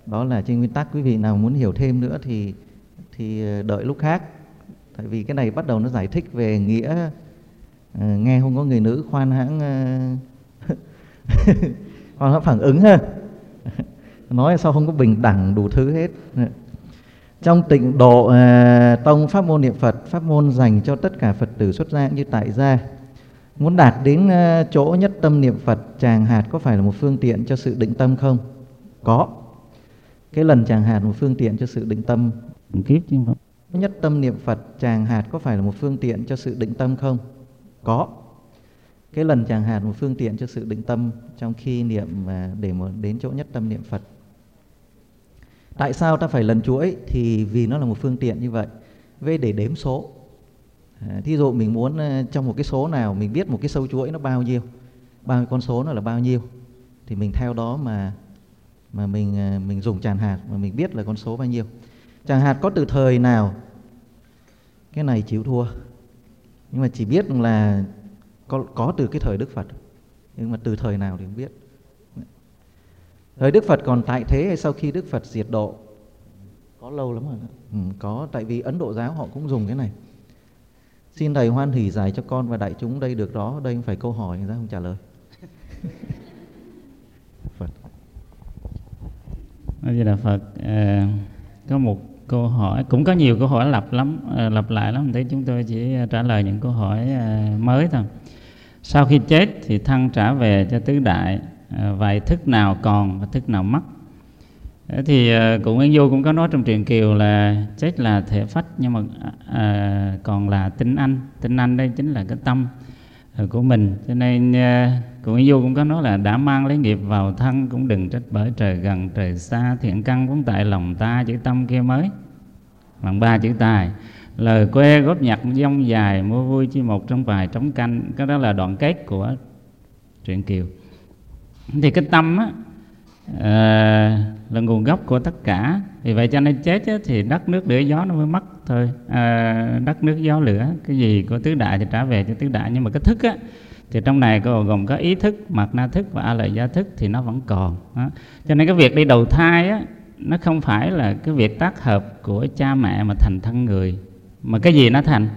Đó là trên nguyên tắc, quý vị nào muốn hiểu thêm nữa thì đợi lúc khác. Tại vì cái này bắt đầu nó giải thích về nghĩa nghe không có người nữ khoan hãng khoan hãng phản ứng ha. Nói sao không có bình đẳng đủ thứ hết. Trong Tịnh Độ Tông, pháp môn niệm Phật, pháp môn dành cho tất cả Phật tử xuất gia như tại gia, muốn đạt đến chỗ nhất tâm niệm Phật, tràng hạt có phải là một phương tiện cho sự định tâm không? Có. Cái lần tràng hạt một phương tiện cho sự định tâm. Kiếp chứ không? Nhất tâm niệm Phật, tràng hạt có phải là một phương tiện cho sự định tâm không? Có. Cái lần tràng hạt một phương tiện cho sự định tâm trong khi niệm để mà đến chỗ nhất tâm niệm Phật. Tại sao ta phải lần chuỗi? Thì vì nó là một phương tiện như vậy. Về để đếm số. Thí dụ mình muốn trong một cái số nào, mình biết một cái sâu chuỗi nó bao nhiêu, bao nhiêu con số nó là bao nhiêu, thì mình theo đó mà mình dùng tràng hạt mà mình biết là con số bao nhiêu. Tràng hạt có từ thời nào, cái này chịu thua. Nhưng mà chỉ biết là có từ cái thời Đức Phật, nhưng mà từ thời nào thì không biết. Thời Đức Phật còn tại thế hay sau khi Đức Phật diệt độ? Có lâu lắm rồi. Có, tại vì Ấn Độ giáo họ cũng dùng cái này. Xin thầy hoan hỷ giải cho con và đại chúng đây được đó. Đây không phải câu hỏi, người ta không trả lời. Phật. Đây là Phật. Có một câu hỏi, cũng có nhiều câu hỏi lặp lại lắm. Thế chúng tôi chỉ trả lời những câu hỏi mới thôi. Sau khi chết thì thân trả về cho tứ đại, vậy thức nào còn và thức nào mất? Thì cụ Nguyên Du cũng có nói trong truyện Kiều là chết là thể phách, nhưng mà còn là tinh anh. Tinh anh đây chính là cái tâm của mình. Cho nên cụ Nguyên Du cũng có nói là đã mang lấy nghiệp vào thân, cũng đừng trách bởi trời gần trời xa, thiện căn vốn tại lòng ta, chữ tâm kia mới bằng ba chữ tài. Lời quê góp nhặt dông dài, mua vui chi một trong vài trống canh. Cái đó là đoạn kết của truyện Kiều. Thì cái tâm á, là nguồn gốc của tất cả. Vì vậy cho nên chết á, thì đất nước lửa gió nó mới mất thôi. Đất nước gió lửa, cái gì của tứ đại thì trả về cho tứ đại. Nhưng mà cái thức á, thì trong này gồm có ý thức, mạt na thức và a lợi gia thức, thì nó vẫn còn đó. Cho nên cái việc đi đầu thai á, nó không phải là cái việc tác hợp của cha mẹ mà thành thân người. Mà cái gì nó thành?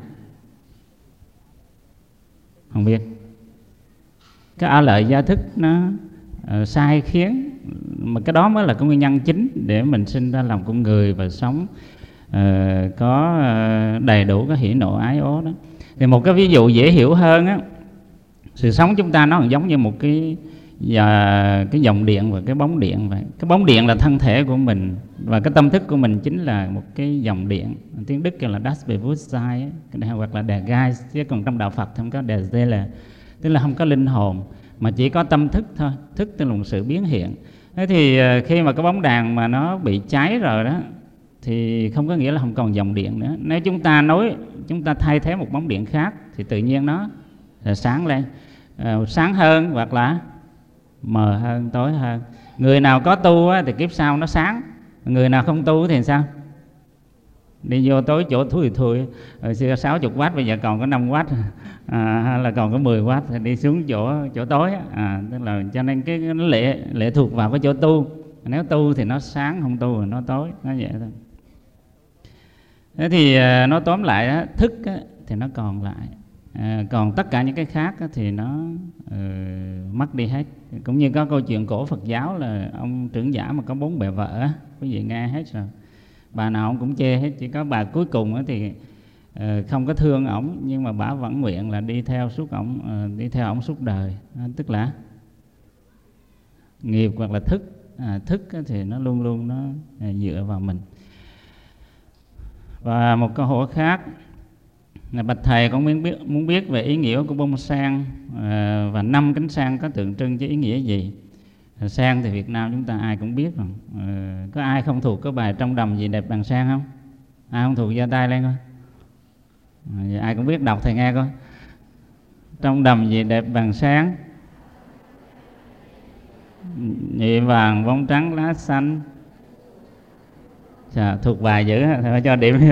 Không biết. Cái a lợi gia thức nó sai khiến, mà cái đó mới là cái nguyên nhân chính để mình sinh ra làm con người và sống có đầy đủ cái hỉ nộ ái ố đó. Thì một cái ví dụ dễ hiểu hơn á, sự sống chúng ta nó giống như một cái dòng điện và cái bóng điện vậy. Cái bóng điện là thân thể của mình, và cái tâm thức của mình chính là một cái dòng điện. Tiếng Đức kêu là Das Bewusstsein, hoặc là Der Geist, chứ còn trong đạo Phật không có Der Seele, tức là không có linh hồn, mà chỉ có tâm thức thôi. Thức tức là một sự biến hiện. Thế thì khi mà cái bóng đèn mà nó bị cháy rồi đó, thì không có nghĩa là không còn dòng điện nữa. Nếu chúng ta thay thế một bóng điện khác, thì tự nhiên nó sáng lên, sáng hơn hoặc là mờ hơn, tối hơn. Người nào có tu á, thì kiếp sau nó sáng. Người nào không tu thì sao? Đi vô tối chỗ thui. Hồi xưa 60W, bây giờ còn có 5W, hay là còn có 10W, thì đi xuống chỗ tối á. Tức là cho nên nó lệ thuộc vào cái chỗ tu. Nếu tu thì nó sáng, không tu thì nó tối, nó vậy thôi. Thế thì nói tóm lại á, thức á, thì nó còn lại. Còn tất cả những cái khác á, thì nó mất đi hết. Cũng như có câu chuyện cổ Phật giáo là ông trưởng giả mà có 4 bề vợ á, quý vị nghe hết rồi. Bà nào ông cũng chê hết, chỉ có bà cuối cùng á thì không có thương ổng, nhưng mà bà vẫn nguyện là đi theo ổng suốt đời. Tức là nghiệp hoặc là thức. Thức thì nó luôn luôn nó dựa vào mình. Và một câu hỏi khác là bạch thầy, con muốn biết về ý nghĩa của bông sen và 5 cánh sen có tượng trưng cho ý nghĩa gì? Sen thì Việt Nam chúng ta ai cũng biết rồi. Có ai không thuộc cái bài Trong đầm gì đẹp bằng sen không? Ai không thuộc giơ tay lên coi. Ai cũng biết, đọc thầy nghe coi. Trong đầm gì đẹp bằng sen, nhị vàng bóng trắng lá xanh. Chà, thuộc bài dữ, thầy phải cho điểm.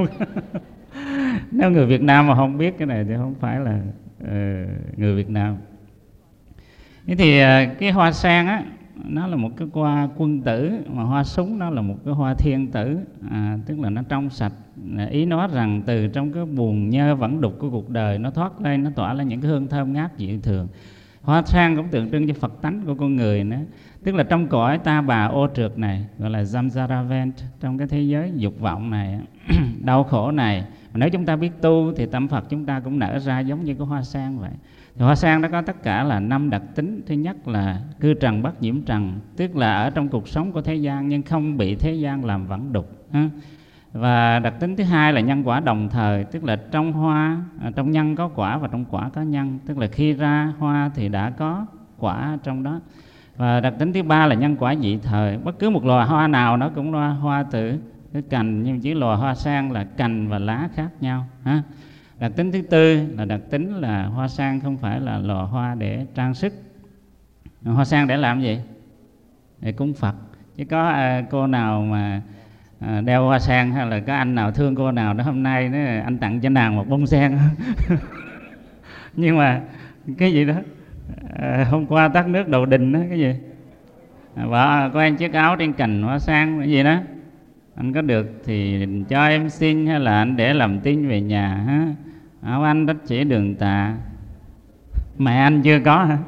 Nếu người Việt Nam mà không biết cái này thì không phải là người Việt Nam. Thế thì cái hoa sen á, nó là một cái hoa quân tử, mà hoa súng nó là một cái hoa thiên tử, tức là nó trong sạch. Ý nói rằng từ trong cái buồn nhơ vẩn đục của cuộc đời, nó thoát lên, nó tỏa lên những cái hương thơm ngát dị thường. Hoa sen cũng tượng trưng cho Phật tánh của con người nữa, tức là trong cõi ta bà ô trượt này, gọi là Samsara, trong cái thế giới dục vọng này, đau khổ này, mà nếu chúng ta biết tu thì tâm Phật chúng ta cũng nở ra giống như cái hoa sen vậy. Thì hoa sen nó có tất cả là 5 đặc tính. Thứ nhất là cư trần bất nhiễm trần, tức là ở trong cuộc sống của thế gian nhưng không bị thế gian làm vẩn đục. Và đặc tính thứ hai là nhân quả đồng thời, tức là trong hoa, trong nhân có quả và trong quả có nhân, tức là khi ra hoa thì đã có quả trong đó. Và đặc tính thứ ba là nhân quả dị thời, bất cứ một loài hoa nào nó cũng là hoa từ cái cành, nhưng chỉ loài hoa sen là cành và lá khác nhau. Đặc tính thứ tư là đặc tính là hoa sen không phải là loài hoa để trang sức. Hoa sen để làm gì? Để cúng Phật. Chứ có cô nào mà đeo hoa sen, hay là có anh nào thương cô nào đó hôm nay nói anh tặng cho nàng một bông sen. Nhưng mà cái gì đó, hôm qua tắt nước đầu đình đó, cái gì vợ có anh chiếc áo trên cành hoa sen, cái gì đó, anh có được thì cho em xin, hay là anh để làm tin về nhà ha? Áo anh đất chỉ đường tà, mẹ anh chưa có hả?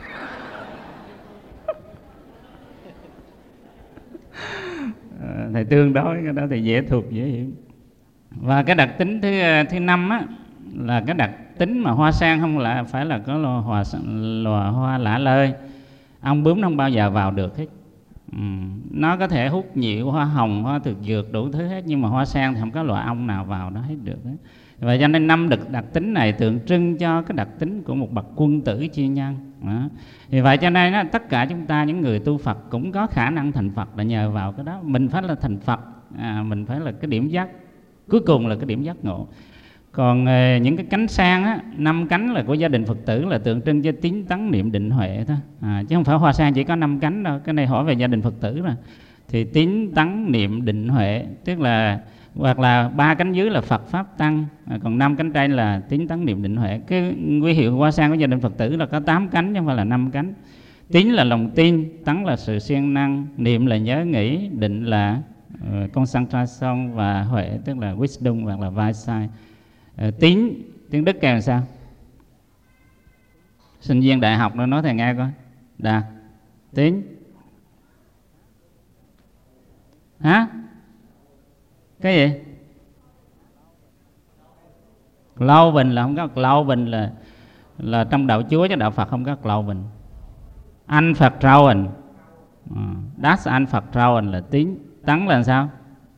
Thầy tương đối cái đó thì dễ thuộc dễ hiểu. Và cái đặc tính thứ năm á, là cái đặc tính mà hoa sen không là phải là có loài hoa lả lơi, ong bướm nó không bao giờ vào được hết. Nó có thể hút nhịu, hoa hồng, hoa thực dược đủ thứ hết, nhưng mà hoa sen thì không có loài ong nào vào đó hết được hết. Và cho nên 5 đặc tính này tượng trưng cho cái đặc tính của một bậc quân tử chi nhân. Vì vậy cho nên tất cả chúng ta, những người tu Phật cũng có khả năng thành Phật là nhờ vào cái đó. Mình phải là thành Phật, mình phải là cái điểm giác, cuối cùng là cái điểm giác ngộ. Còn những cái cánh sen á, 5 cánh là của gia đình Phật tử, là tượng trưng cho tín tấn niệm định huệ thôi, chứ không phải hoa sen chỉ có 5 cánh đâu. Cái này hỏi về gia đình Phật tử rồi. Thì tín tấn niệm định huệ, tức là hoặc là 3 cánh dưới là Phật pháp tăng, còn 5 cánh trên là tín tấn niệm định huệ. Cái huy hiệu hoa sen của gia đình Phật tử là có 8 cánh chứ không phải là 5 cánh. Tín là lòng tin, tấn là sự siêng năng, niệm là nhớ nghĩ, định là concentration, và huệ tức là wisdom hoặc là Weisheit. Tín tiếng Đức kèm sao? Sinh viên đại học nó nói thầy nghe coi. Đạt, tín, hả? Cái gì? Lâu bình là không có. Lâu bình là trong đạo Chúa, chứ đạo Phật không có lâu bình. Anh Phật trauen, that's anh Phật trauen là tín. Tấn là sao?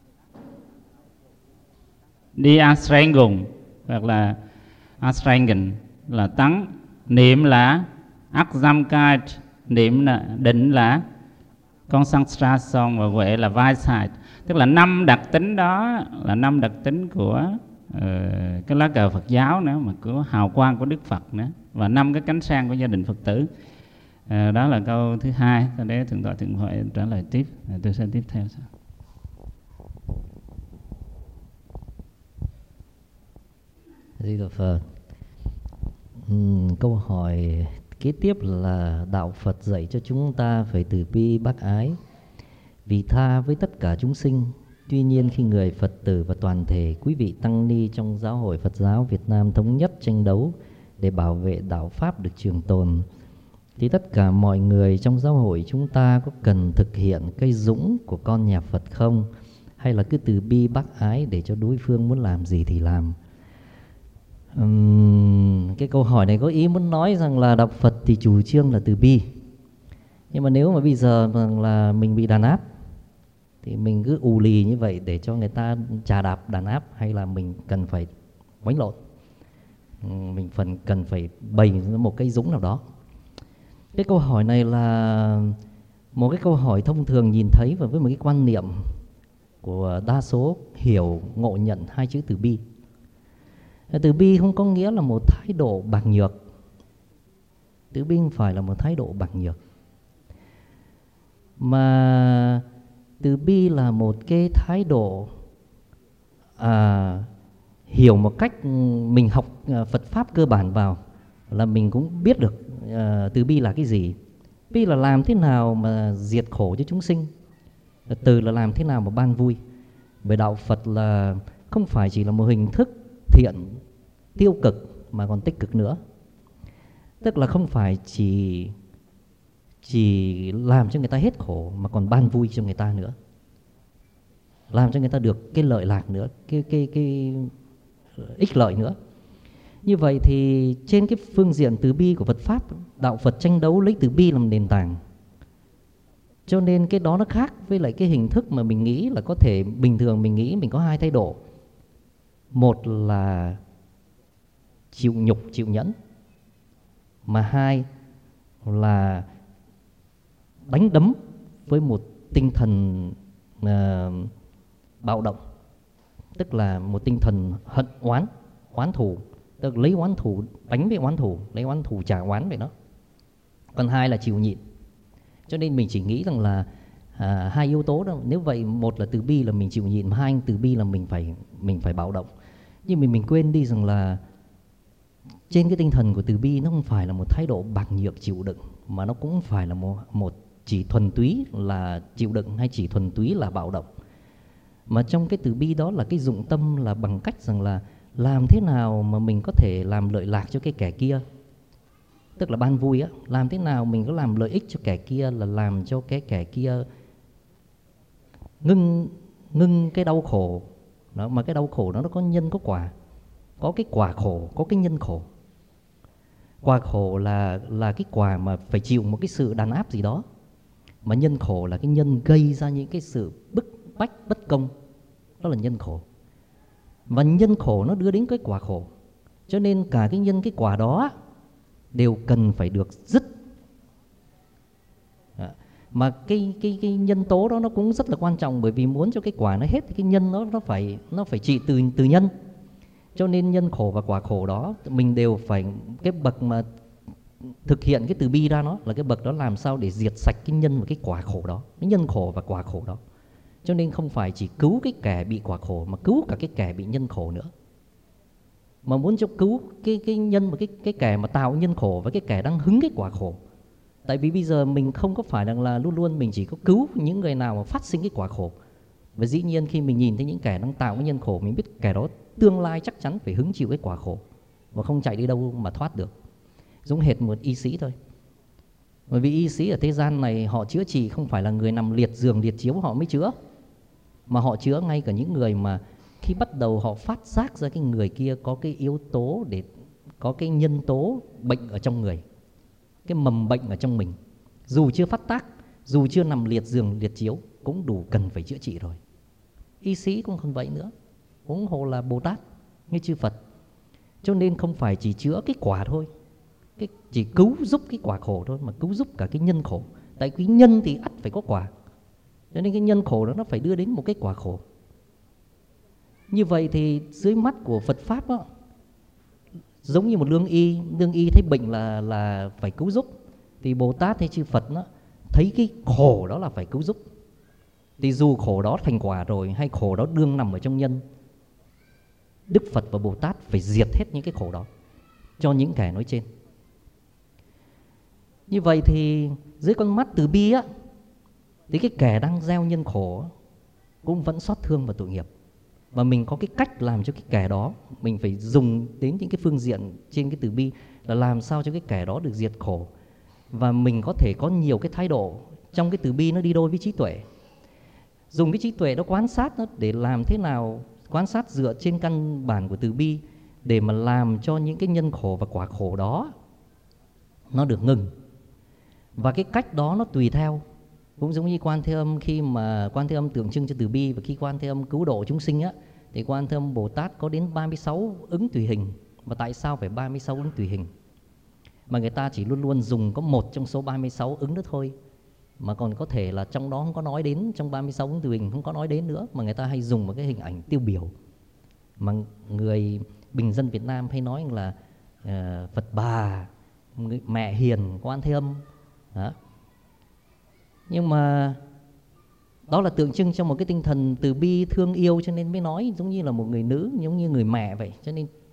Đi Anstrengung hoặc là Anstrengen là tấn. Niệm là Achtsamkeit, niệm là định là Concentration, và huệ là Weisheit. Tức là 5 đặc tính đó là 5 đặc tính của cái lá cờ Phật giáo nữa, mà của hào quang của Đức Phật nữa, và 5 cái cánh sen của gia đình Phật tử. Đó là câu thứ 2. Để Thượng tọa Thượng Huệ trả lời tiếp. Tôi sẽ tiếp theo sau. Di Đà Phật. Câu hỏi kế tiếp là đạo Phật dạy cho chúng ta phải từ bi bác ái, vị tha với tất cả chúng sinh. Tuy nhiên khi người Phật tử và toàn thể quý vị tăng ni trong Giáo hội Phật giáo Việt Nam thống nhất tranh đấu để bảo vệ đạo Pháp được trường tồn, thì tất cả mọi người trong giáo hội chúng ta có cần thực hiện cây dũng của con nhà Phật không? Hay là cứ từ bi bác ái để cho đối phương muốn làm gì thì làm? Cái câu hỏi này có ý muốn nói rằng là đạo Phật thì chủ trương là từ bi. Nhưng mà nếu mà bây giờ là mình bị đàn áp thì mình cứ ù lì như vậy để cho người ta chà đạp đàn áp, hay là mình cần phải quánh lộn, mình cần phải bày một cái dũng nào đó? Cái câu hỏi này là một cái câu hỏi thông thường nhìn thấy, và với một cái quan niệm của đa số hiểu ngộ nhận hai chữ từ bi. Từ bi không có nghĩa là một thái độ bạc nhược. Từ bi không phải là một thái độ bạc nhược, mà từ bi là một cái thái độ hiểu một cách mình học Phật Pháp cơ bản vào là mình cũng biết được từ bi là cái gì. bi là làm thế nào mà diệt khổ cho chúng sinh, từ là làm thế nào mà ban vui. Bởi đạo Phật là không phải chỉ là một hình thức thiện tiêu cực mà còn tích cực nữa. Tức là không phải chỉ làm cho người ta hết khổ mà còn ban vui cho người ta nữa, làm cho người ta được cái lợi lạc nữa, cái ích lợi nữa. Như vậy thì trên cái phương diện từ bi của Phật Pháp, đạo Phật tranh đấu lấy từ bi làm nền tảng. Cho nên cái đó nó khác với lại cái hình thức mà mình nghĩ là có thể bình thường mình nghĩ mình có hai thái độ. Một là chịu nhục, chịu nhẫn. Mà hai là đánh đấm với một tinh thần bạo động. Tức là một tinh thần hận oán thù. Tức là lấy oán thù đánh với oán thù, lấy oán thù trả oán về nó. Còn hai là chịu nhịn. Cho nên mình chỉ nghĩ rằng là hai yếu tố đó. Nếu vậy, một là từ bi là mình chịu nhịn, mà hai từ bi là mình phải bạo động. Nhưng mình quên đi rằng là trên cái tinh thần của từ bi nó không phải là một thái độ bạc nhược chịu đựng, mà nó cũng phải là một chỉ thuần túy là chịu đựng hay chỉ thuần túy là bạo động. Mà trong cái từ bi đó là cái dụng tâm là bằng cách rằng là làm thế nào mà mình có thể làm lợi lạc cho cái kẻ kia. Tức là ban vui á, làm thế nào mình có làm lợi ích cho kẻ kia, là làm cho cái kẻ kia ngưng cái đau khổ đó. Mà cái đau khổ đó nó có nhân có quả, có cái quả khổ, có cái nhân khổ. Quả khổ là cái quả mà phải chịu một cái sự đàn áp gì đó, mà nhân khổ là cái nhân gây ra những cái sự bức bách bất công, đó là nhân khổ. Và nhân khổ nó đưa đến cái quả khổ. Cho nên cả cái nhân cái quả đó đều cần phải được dứt. Mà cái nhân tố đó nó cũng rất là quan trọng, bởi vì muốn cho cái quả nó hết thì cái nhân nó phải trị từ nhân. Cho nên nhân khổ và quả khổ đó mình đều phải, cái bậc mà thực hiện cái từ bi ra nó là cái bậc đó làm sao để diệt sạch cái nhân và cái quả khổ đó, cái nhân khổ và quả khổ đó. Cho nên không phải chỉ cứu cái kẻ bị quả khổ mà cứu cả cái kẻ bị nhân khổ nữa. Mà muốn cho cứu cái nhân và cái kẻ mà tạo nhân khổ và cái kẻ đang hứng cái quả khổ. Tại vì bây giờ mình không có phải là luôn luôn mình chỉ có cứu những người nào mà phát sinh cái quả khổ. Và dĩ nhiên khi mình nhìn thấy những kẻ đang tạo cái nhân khổ, mình biết kẻ đó tương lai chắc chắn phải hứng chịu cái quả khổ và không chạy đi đâu mà thoát được. Giống hệt một y sĩ thôi. Bởi vì y sĩ ở thế gian này họ chữa trị không phải là người nằm liệt giường liệt chiếu họ mới chữa, mà họ chữa ngay cả những người mà khi bắt đầu họ phát giác ra cái người kia có cái yếu tố, để có cái nhân tố bệnh ở trong người, cái mầm bệnh ở trong mình, dù chưa phát tác, dù chưa nằm liệt giường liệt chiếu cũng đủ cần phải chữa trị rồi. Y sĩ cũng không vậy nữa, huống hồ là Bồ Tát như chư Phật. Cho nên không phải chỉ chữa cái quả thôi, chỉ cứu giúp cái quả khổ thôi, mà cứu giúp cả cái nhân khổ. Tại cái nhân thì ắt phải có quả, cho nên cái nhân khổ đó nó phải đưa đến một cái quả khổ. Như vậy thì dưới mắt của Phật Pháp đó, giống như một lương y thấy bệnh là phải cứu giúp, thì Bồ Tát hay chư Phật đó, thấy cái khổ đó là phải cứu giúp. Thì dù khổ đó thành quả rồi hay khổ đó đương nằm ở trong nhân, Đức Phật và Bồ Tát phải diệt hết những cái khổ đó cho những kẻ nói trên. Như vậy thì dưới con mắt từ bi á, thì cái kẻ đang gieo nhân khổ cũng vẫn xót thương và tội nghiệp. Và mình có cái cách làm cho cái kẻ đó, mình phải dùng đến những cái phương diện trên cái từ bi là làm sao cho cái kẻ đó được diệt khổ. Và mình có thể có nhiều cái thái độ trong cái từ bi, nó đi đôi với trí tuệ. Dùng cái trí tuệ đó quan sát nó, để làm thế nào quan sát dựa trên căn bản của từ bi, để mà làm cho những cái nhân khổ và quả khổ đó nó được ngừng. Và cái cách đó nó tùy theo. Cũng giống như Quan Thế Âm, khi mà Quan Thế Âm tượng trưng cho từ bi, và khi Quan Thế Âm cứu độ chúng sinh á, thì Quan Thế Âm Bồ Tát có đến 36 ứng tùy hình. Và tại sao phải 36 ứng tùy hình? Mà người ta chỉ luôn luôn dùng có một trong số 36 ứng đó thôi, mà còn có thể là trong đó không có nói đến, trong 36 ứng tùy hình không có nói đến nữa, mà người ta hay dùng một cái hình ảnh tiêu biểu mà người bình dân Việt Nam hay nói là Phật Bà, Mẹ Hiền, Quan Thế Âm đó. Nhưng mà đó là tượng trưng cho một cái tinh thần từ bi thương yêu, cho nên mới nói giống như là một người nữ, giống như người mẹ vậy. Cho nên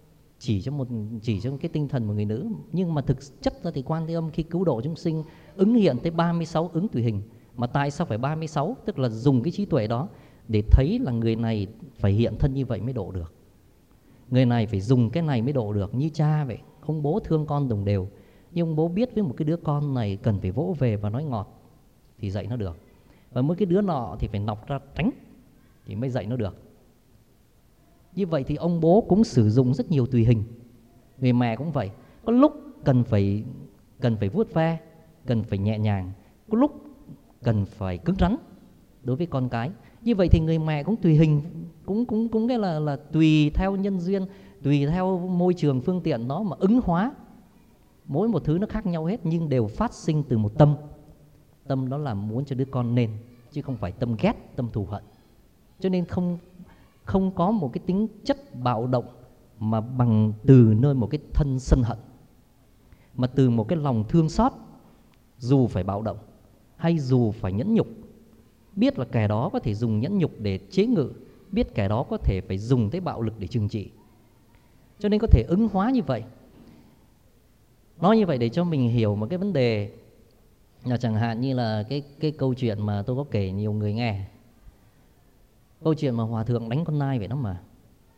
chỉ cho cái tinh thần của người nữ, nhưng mà thực chất ra thì Quan Thế Âm khi cứu độ chúng sinh ứng hiện tới 36 ứng tùy hình. Mà tại sao phải 36? Tức là dùng cái trí tuệ đó để thấy là người này phải hiện thân như vậy mới độ được, người này phải dùng cái này mới độ được. Như cha vậy, ông bố thương con đồng đều, nhưng ông bố biết với một cái đứa con này cần phải vỗ về và nói ngọt thì dạy nó được, và mỗi cái đứa nọ thì phải nọc ra tránh thì mới dạy nó được. Như vậy thì ông bố cũng sử dụng rất nhiều tùy hình. Người mẹ cũng vậy, có lúc cần phải vuốt ve, cần phải nhẹ nhàng, có lúc cần phải cứng rắn đối với con cái. Như vậy thì người mẹ cũng tùy hình, cũng cái là tùy theo nhân duyên, tùy theo môi trường phương tiện nó mà ứng hóa. Mỗi một thứ nó khác nhau hết, nhưng đều phát sinh từ một tâm. Tâm đó là muốn cho đứa con nên, chứ không phải tâm ghét, tâm thù hận. Cho nên không có một cái tính chất bạo động mà bằng từ nơi một cái thân sân hận, mà từ một cái lòng thương xót. Dù phải bạo động hay dù phải nhẫn nhục, biết là kẻ đó có thể dùng nhẫn nhục để chế ngự, biết kẻ đó có thể phải dùng tới bạo lực để trừng trị, cho nên có thể ứng hóa như vậy. Nói như vậy để cho mình hiểu một cái vấn đề là chẳng hạn như là cái câu chuyện mà tôi có kể nhiều người nghe, câu chuyện mà hòa thượng đánh con nai vậy đó mà.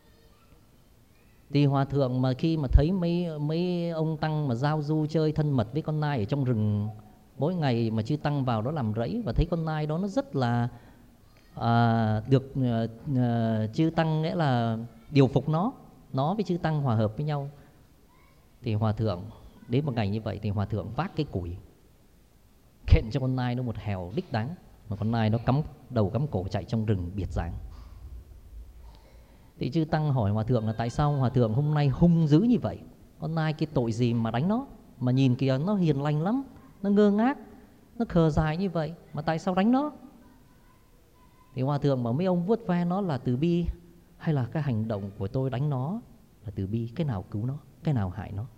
Thì hòa thượng mà khi mà thấy mấy ông tăng mà giao du chơi thân mật với con nai ở trong rừng, mỗi ngày mà chư tăng vào đó làm rẫy, và thấy con nai đó nó rất là được chư tăng nghĩa là điều phục nó với chư tăng hòa hợp với nhau. Thì hòa thượng đến một ngày như vậy thì hòa thượng vác cái củi khện cho con nai nó một hèo đích đáng, mà con nai nó cắm đầu cắm cổ chạy trong rừng biệt dạng. Thì chư tăng hỏi hòa thượng là tại sao hòa thượng hôm nay hung dữ như vậy, con nai cái tội gì mà đánh nó, mà nhìn kìa nó hiền lành lắm, nó ngơ ngác, nó khờ dại như vậy, mà tại sao đánh nó? Thì hòa thượng bảo mấy ông vuốt ve nó là từ bi, hay là cái hành động của tôi đánh nó là từ bi? Cái nào cứu nó, cái nào hại nó?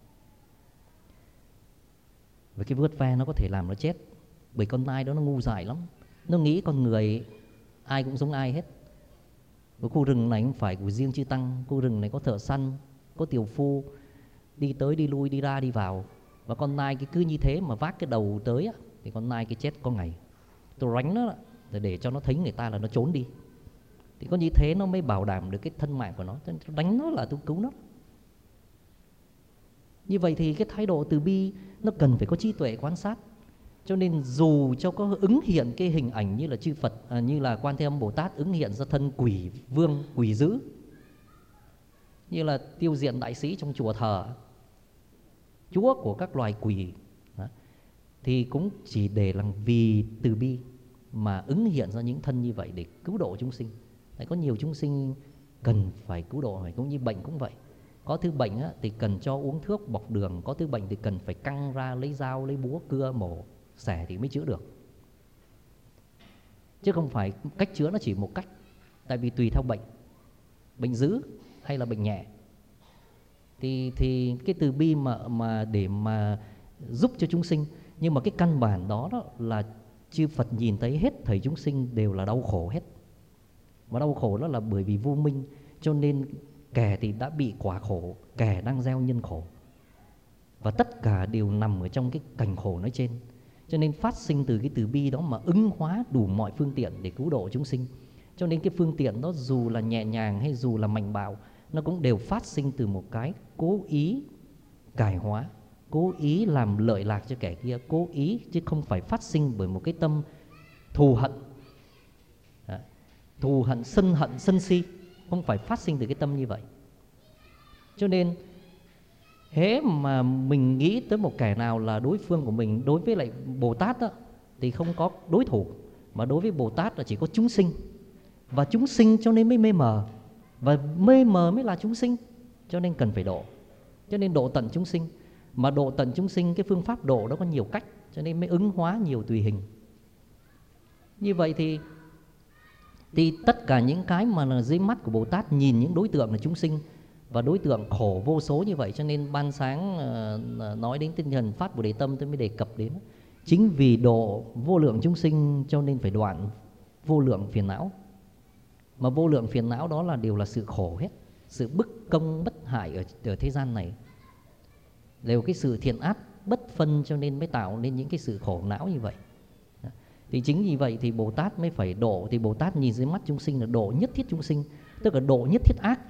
Với cái vuốt ve nó có thể làm nó chết, bởi con nai đó nó ngu dại lắm, nó nghĩ con người ai cũng giống ai hết. Cái khu rừng này không phải của riêng chư tăng, khu rừng này có thợ săn, có tiểu phu đi tới đi lui, đi ra đi vào, và con nai cái cứ như thế mà vác cái đầu tới á, thì con nai cái chết có ngày. Tôi đánh nó để cho nó thấy người ta là nó trốn đi, thì có như thế nó mới bảo đảm được cái thân mạng của nó. Tôi đánh nó là tôi cứu nó. Như vậy thì cái thái độ từ bi nó cần phải có trí tuệ quan sát. Cho nên dù cho có ứng hiện cái hình ảnh như là chư Phật, như là Quan Thế Âm Bồ Tát ứng hiện ra thân quỷ vương, quỷ dữ, như là Tiêu Diện Đại Sĩ trong chùa thờ chúa của các loài quỷ, thì cũng chỉ để làm vì từ bi mà ứng hiện ra những thân như vậy để cứu độ chúng sinh. Tại có nhiều chúng sinh cần phải cứu độ, cũng như bệnh cũng vậy. Có thứ bệnh thì cần cho uống thuốc bọc đường, có thứ bệnh thì cần phải căng ra lấy dao, lấy búa, cưa, mổ, xẻ thì mới chữa được. Chứ không phải cách chữa nó chỉ một cách. Tại vì tùy theo bệnh, bệnh dữ hay là bệnh nhẹ, thì cái từ bi mà để mà giúp cho chúng sinh. Nhưng mà cái căn bản đó là chư Phật nhìn thấy hết thảy chúng sinh đều là đau khổ hết. Và đau khổ đó là bởi vì vô minh, cho nên kẻ thì đã bị quả khổ, kẻ đang gieo nhân khổ, và tất cả đều nằm ở trong cái cảnh khổ nói trên. Cho nên phát sinh từ cái từ bi đó mà ứng hóa đủ mọi phương tiện để cứu độ chúng sinh. Cho nên cái phương tiện đó dù là nhẹ nhàng hay dù là mạnh bạo, nó cũng đều phát sinh từ một cái cố ý cải hóa, cố ý làm lợi lạc cho kẻ kia, cố ý, chứ không phải phát sinh bởi một cái tâm thù hận. Thù hận, sân hận, sân si không phải phát sinh từ cái tâm như vậy. Cho nên hễ mà mình nghĩ tới một kẻ nào là đối phương của mình, đối với lại Bồ Tát đó, thì không có đối thủ, mà đối với Bồ Tát là chỉ có chúng sinh. Và chúng sinh cho nên mới mê mờ, và mê mờ mới là chúng sinh, cho nên cần phải độ. Cho nên độ tận chúng sinh. Mà độ tận chúng sinh, cái phương pháp độ đó có nhiều cách, cho nên mới ứng hóa nhiều tùy hình. Như vậy thì tất cả những cái mà là dưới mắt của Bồ Tát nhìn những đối tượng là chúng sinh, và đối tượng khổ vô số như vậy. Cho nên ban sáng nói đến tinh thần phát Bồ Đề Tâm tôi mới đề cập đến. Chính vì độ vô lượng chúng sinh cho nên phải đoạn vô lượng phiền não. Mà vô lượng phiền não đó là đều là sự khổ hết. sự bất công bất hại ở thế gian này, đều cái sự thiện ác bất phân, cho nên mới tạo nên những cái sự khổ não như vậy. Thì chính vì vậy thì Bồ Tát mới phải độ. Thì Bồ Tát nhìn dưới mắt chúng sinh là độ nhất thiết chúng sinh, tức là độ nhất thiết ác,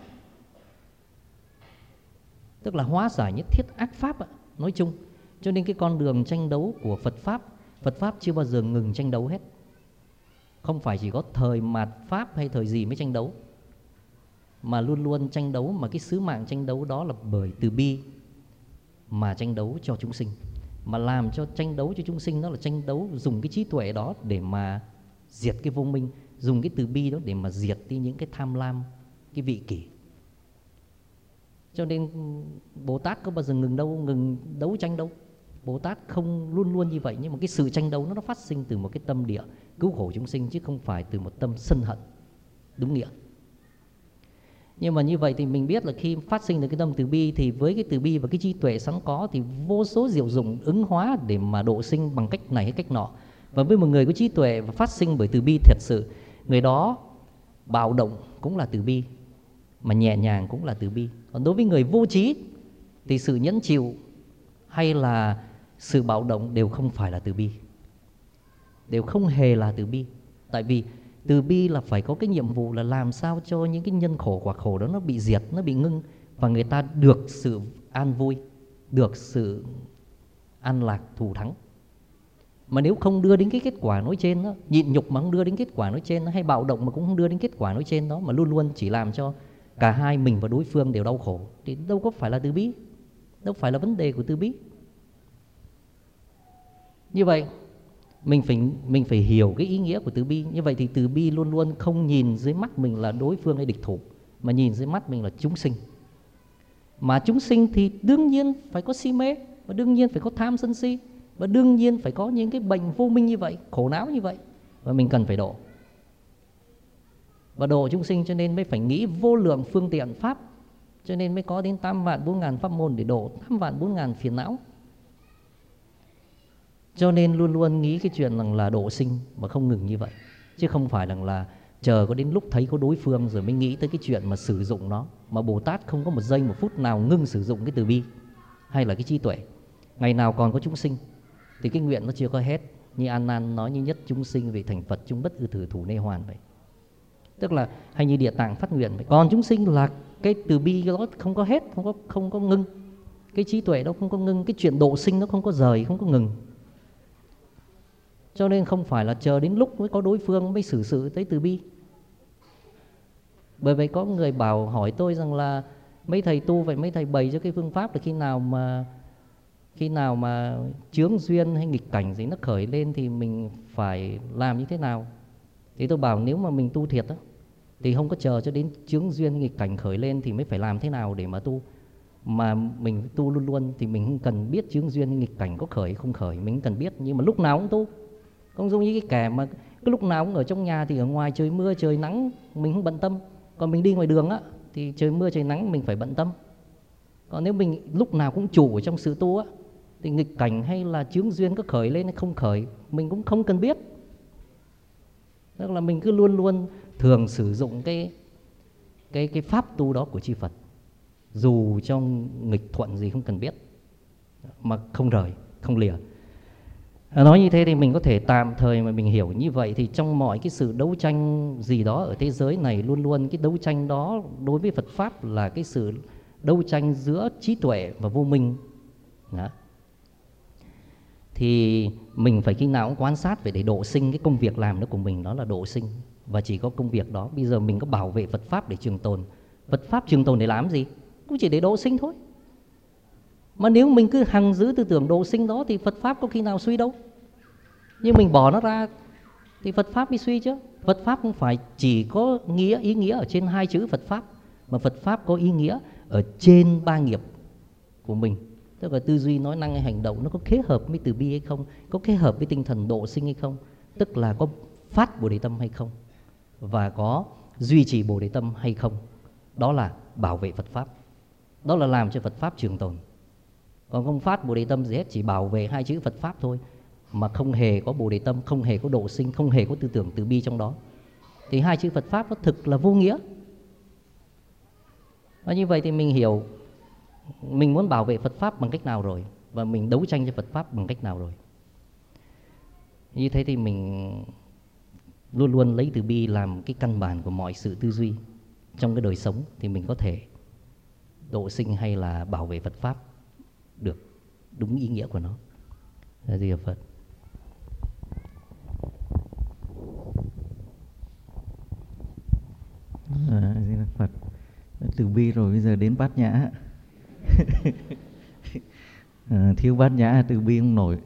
tức là hóa giải nhất thiết ác pháp nói chung. Cho nên cái con đường tranh đấu của Phật Pháp chưa bao giờ ngừng tranh đấu hết. Không phải chỉ có thời mạt Pháp hay thời gì mới tranh đấu, mà luôn luôn tranh đấu. Mà cái sứ mạng tranh đấu đó là bởi từ bi mà tranh đấu cho chúng sinh. Mà làm cho tranh đấu cho chúng sinh đó là tranh đấu dùng cái trí tuệ đó để mà diệt cái vô minh, dùng cái từ bi đó để mà diệt đi những cái tham lam, cái vị kỷ. Cho nên Bồ Tát có bao giờ ngừng đấu tranh đâu. Bồ Tát không luôn luôn như vậy. Nhưng mà cái sự tranh đấu nó phát sinh từ một cái tâm địa cứu khổ chúng sinh, chứ không phải từ một tâm sân hận đúng nghĩa. Nhưng mà như vậy thì mình biết là khi phát sinh được cái tâm từ bi, thì với cái từ bi và cái trí tuệ sẵn có thì vô số diệu dụng ứng hóa để mà độ sinh bằng cách này hay cách nọ. Và với một người có trí tuệ và phát sinh bởi từ bi thật sự, người đó bạo động cũng là từ bi, mà nhẹ nhàng cũng là từ bi. Còn đối với người vô trí thì sự nhẫn chịu hay là sự bạo động đều không phải là từ bi, đều không hề là từ bi. Tại vì từ bi là phải có cái nhiệm vụ là làm sao cho những cái nhân khổ quả khổ đó nó bị diệt, nó bị ngưng, và người ta được sự an vui, được sự an lạc thù thắng. Mà nếu không đưa đến cái kết quả nói trên đó, nhịn nhục mà không đưa đến kết quả nói trên đó, hay bạo động mà cũng không đưa đến kết quả nói trên đó, mà luôn luôn chỉ làm cho cả hai mình và đối phương đều đau khổ, thì đâu có phải là từ bi, đâu phải là vấn đề của từ bi. Như vậy mình phải hiểu cái ý nghĩa của từ bi. Như vậy thì từ bi luôn luôn không nhìn dưới mắt mình là đối phương hay địch thủ, mà nhìn dưới mắt mình là chúng sinh. Mà chúng sinh thì đương nhiên phải có si mê, và đương nhiên phải có tham sân si, và đương nhiên phải có những cái bệnh vô minh như vậy, khổ não như vậy, và mình cần phải độ. Và độ chúng sinh cho nên mới phải nghĩ vô lượng phương tiện pháp, cho nên mới có đến 8.400.000 pháp môn để độ 8.400.000 phiền não. Cho nên luôn luôn nghĩ cái chuyện rằng là độ sinh mà không ngừng như vậy, chứ không phải rằng là chờ có đến lúc thấy có đối phương rồi mới nghĩ tới cái chuyện mà sử dụng nó. Mà Bồ Tát không có một giây một phút nào ngưng sử dụng cái từ bi hay là cái trí tuệ. Ngày nào còn có chúng sinh thì cái nguyện nó chưa có hết. Như An Nan nói, như nhất chúng sinh về thành Phật, chúng bất ư thử thủ nê hoàn vậy. Tức là hay như Địa Tạng phát nguyện vậy. Còn chúng sinh là cái từ bi đó không có hết, không có ngưng. Cái trí tuệ đó không có ngưng, cái chuyện độ sinh nó không có rời, không có ngừng. Cho nên không phải là chờ đến lúc mới có đối phương mới xử sự tới từ bi. Bởi vậy có người bảo hỏi tôi rằng là mấy thầy tu vậy, mấy thầy bày cho cái phương pháp là khi nào mà chướng duyên hay nghịch cảnh gì nó khởi lên thì mình phải làm như thế nào. Thì tôi bảo nếu mà mình tu thiệt đó, thì không có chờ cho đến chướng duyên hay nghịch cảnh khởi lên thì mới phải làm thế nào để mà tu. Mà mình tu luôn luôn thì mình không cần biết chướng duyên hay nghịch cảnh có khởi không khởi, mình không cần biết. Nhưng mà lúc nào cũng tu, không giống như cái kẻ mà cái lúc nào cũng ở trong nhà thì ở ngoài trời mưa trời nắng mình không bận tâm. Còn mình đi ngoài đường á thì trời mưa trời nắng mình phải bận tâm. Còn nếu mình lúc nào cũng chủ ở trong sự tu á, thì nghịch cảnh hay là chướng duyên có khởi lên hay không khởi mình cũng không cần biết. Tức là mình cứ luôn luôn thường sử dụng cái pháp tu đó của chư Phật, dù trong nghịch thuận gì không cần biết, mà không rời, không lìa. Nói như thế thì mình có thể tạm thời mà mình hiểu như vậy. Thì trong mọi cái sự đấu tranh gì đó ở thế giới này, luôn luôn cái đấu tranh đó đối với Phật Pháp là cái sự đấu tranh giữa trí tuệ và vô minh đó. Thì mình phải khi nào cũng quan sát về để độ sinh. Cái công việc làm đó của mình đó là độ sinh, và chỉ có công việc đó. Bây giờ mình có bảo vệ Phật Pháp để trường tồn. Phật Pháp trường tồn để làm gì? Cũng chỉ để độ sinh thôi. Mà nếu mình cứ hằng giữ tư tưởng độ sinh đó thì Phật Pháp có khi nào suy đâu. Nhưng mình bỏ nó ra thì Phật Pháp mới suy chứ. Phật Pháp không phải chỉ có ý nghĩa ở trên hai chữ Phật Pháp, mà Phật Pháp có ý nghĩa ở trên ba nghiệp của mình. Tức là tư duy, nói năng hay hành động nó có kết hợp với từ bi hay không, có kết hợp với tinh thần độ sinh hay không, tức là có phát Bồ Đề Tâm hay không, và có duy trì Bồ Đề Tâm hay không. Đó là bảo vệ Phật Pháp, đó là làm cho Phật Pháp trường tồn. Còn không phát Bồ Đề Tâm gì hết, chỉ bảo vệ hai chữ Phật Pháp thôi, mà không hề có Bồ Đề Tâm, không hề có độ sinh, không hề có tư tưởng từ bi trong đó, thì hai chữ Phật Pháp nó thực là vô nghĩa. Và như vậy thì mình hiểu mình muốn bảo vệ Phật Pháp bằng cách nào rồi, và mình đấu tranh cho Phật Pháp bằng cách nào rồi. Như thế thì mình luôn luôn lấy từ bi làm cái căn bản của mọi sự tư duy trong cái đời sống, thì mình có thể độ sinh hay là bảo vệ Phật Pháp được đúng ý nghĩa của nó. Là gì Phật? Phật. Từ bi rồi bây giờ đến Bát Nhã. Thiếu Bát Nhã từ bi không nổi,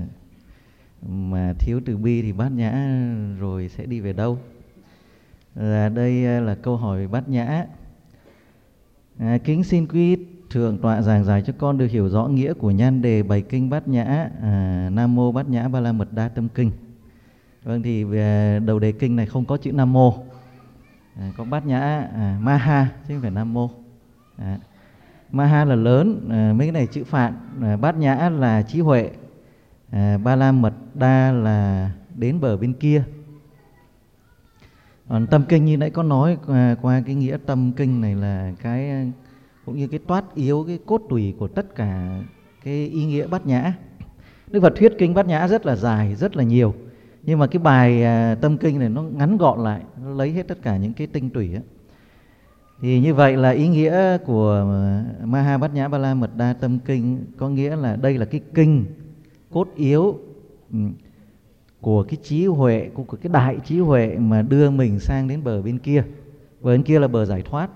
mà thiếu từ bi thì Bát Nhã rồi sẽ đi về đâu? Đây là câu hỏi Bát Nhã. Kính xin quý Thượng tọa giảng giải cho con được hiểu rõ nghĩa của nhan đề bài kinh Bát Nhã, Nam Mô Bát Nhã Ba La Mật Đa Tâm Kinh. Vâng, thì về đầu đề kinh này không có chữ Nam Mô, có Bát Nhã Maha chứ không phải Nam Mô. Maha là lớn, mấy cái này chữ Phạn, Bát Nhã là trí huệ, Ba La Mật Đa là đến bờ bên kia. Còn tâm kinh như nãy có nói qua cái nghĩa tâm kinh này là cái cũng như cái toát yếu, cái cốt tủy của tất cả cái ý nghĩa Bát Nhã. Đức Phật thuyết kinh Bát Nhã rất là dài, rất là nhiều, nhưng mà cái bài tâm kinh này nó ngắn gọn lại, nó lấy hết tất cả những cái tinh tủy ấy. Thì như vậy là ý nghĩa của Maha Bát Nhã Ba La Mật Đa Tâm Kinh có nghĩa là đây là cái kinh cốt yếu của cái trí huệ, của cái đại trí huệ mà đưa mình sang đến bờ bên kia. Bờ bên kia là bờ giải thoát.